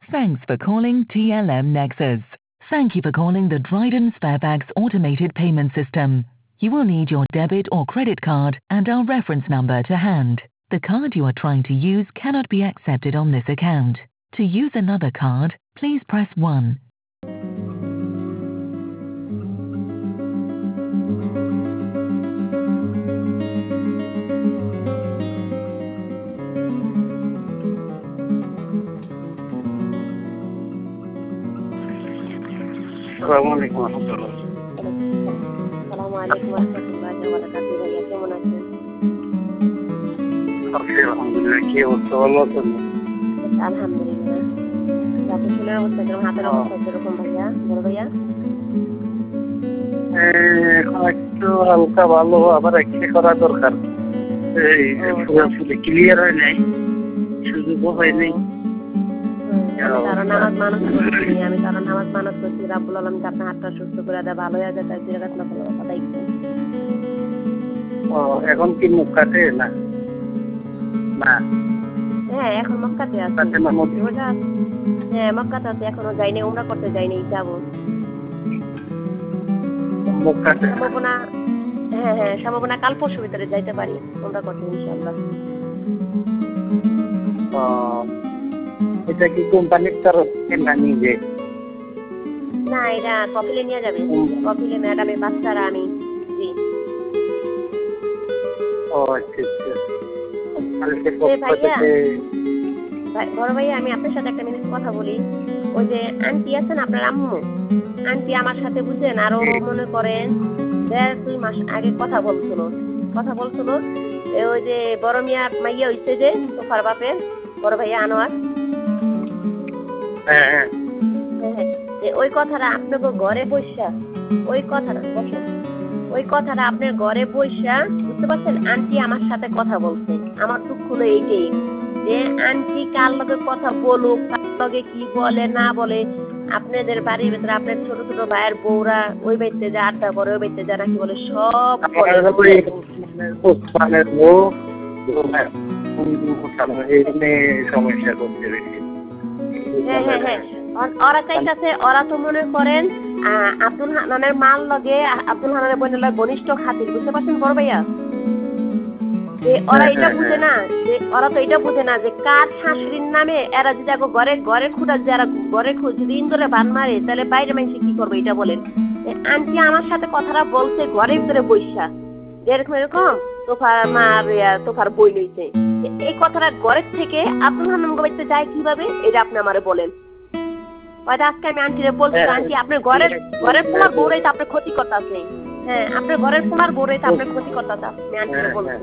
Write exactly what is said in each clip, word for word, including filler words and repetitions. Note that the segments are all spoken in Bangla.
Thanks for calling T L M Nexus. Thank you for calling the Dryden Sparebags automated payment system. You will need your debit or credit card and our reference number to hand. The card you are trying to use cannot be accepted on this account. To use another card, please press one. আসসালামু আলাইকুম ওয়া রাহমাতুল্লাহ। আসসালামু আলাইকুম ওয়া রাহমাতুল্লাহি ওয়া বারাকাতুহু। ভাইয়া কেমন আছেন? আছি আলহামদুলিল্লাহ। কি অবস্থা, ভালো আছেন? আলহামদুলিল্লাহ। আপনার শরীরের অবস্থা কেমন? হাতের অবস্থা কিরকম ভাইয়া? বড় ভাইয়া? এখন একটু হালকা ভালো, আবার এক্সরে করা দরকার। এই পুরোপুরি ক্লিয়ার হয় নাই, সুযোগও হয় নাই। আমি তারা নামাজ মানত করছি, আমি তারা নামাজ মানত করছি রাব্বুল আলামিন আপনার হাতটা সুস্থ করে দেয়, ভালো হয়ে যায়, তাই জিরাত না বলার কথা দেখছি। ও এখন কি মুখ কাটে না? না, হ্যাঁ এখন মক্কাতে আছি। হ্যাঁ মক্কাতে আছি, এখনো যাইনি, উমরা করতে যাইনি, যাবো। মুখ কাটে সম্ভাবনা, হ্যাঁ হ্যাঁ সম্ভাবনা কাল পরশু ভিতরে যাইতে পারি উমরা করতে ইনশাআল্লাহ। এটা কি কোম্পানির তরফ থেকে না নিজে? না এটা কপিলে নিয়ে যাবে, কপিলে ম্যাডামের বাচ্চারা আমি। জি ও আচ্ছা আচ্ছা। বড় ভাইয়া আমি আপনার সাথে একটা মিনিট কথা বলি। ওই যে আন্টি আছেন আপনার আম্মু, আন্টি আমার সাথে বুঝছেন আরো মনে করেন দেড় দুই মাস আগে কথা বলছিল কথা বলছিল ওই যে বড় মিয়া মাইয়া হইছে যে তোফার বাপের বড় ভাইয়া আনোয়ার, হ্যাঁ হ্যাঁ হ্যাঁ ওই কথাটা আপনাকে ঘরে বসা, ওই কথাটা বসেন, ওই কথাটা আপনার ঘরে বসা বুঝতে পারছেন, আন্টি আমার সাথে কথা বলছে। আমার দুঃখ হলো এইটাই যে আন্টি কার লগে কথা বলুক, কার লগে কি বলে না বলে, আপনাদের বাড়ির ভিতরে আপনার ছোট ছোট ভাইয়ের বউরা ওই বাড়িতে যা আড্ডা করে, ওই বাড়িতে যা নাকি বলে সব সমস্যা করতে বেশি। হ্যাঁ হ্যাঁ হ্যাঁ ওরা চাইতেছে, ওরা তো মনে করেন আব্দুল হান্নানের মাল লগে আব্দুল হান্নানের বোনের লগে ঘনিষ্ঠ খাতির, বুঝতে পারছেন বড় ভাইয়া? যে ওরা এটা বুঝে না, যে ওরা তো এটা বুঝে না যে কার শাশুড়ির নামে এরা যদি আগে ঘরে ঘরে খুঁড়া যারা ঘরে যদি ইন্দোরে বান মারে তাহলে বাইরে মানুষ কি করবে এটা বলেন। আন্টি আমার সাথে কথাটা বলছে ঘরের ভিতরে বৈশা এরকম এরকম তোফার মার তোফার বই লইছে, এই কথাটা ঘরের থেকে আব্দুল হান্নান বাড়িতে যায় কিভাবে এটা আপনি আমারে বলেন। হয়তো আজকে আমি আন্টিরে বলছি আন্টি আপনার ঘরের ঘরের পোলার বউরাই তো আপনার ক্ষতি করতে আছে, হ্যাঁ আপনার ঘরের পোলার বউরাই তো আপনার ক্ষতি করতে আছে, আমি আন্টিরে বলছি।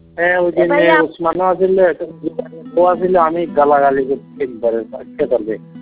আমি গালাগালি করতে পারবে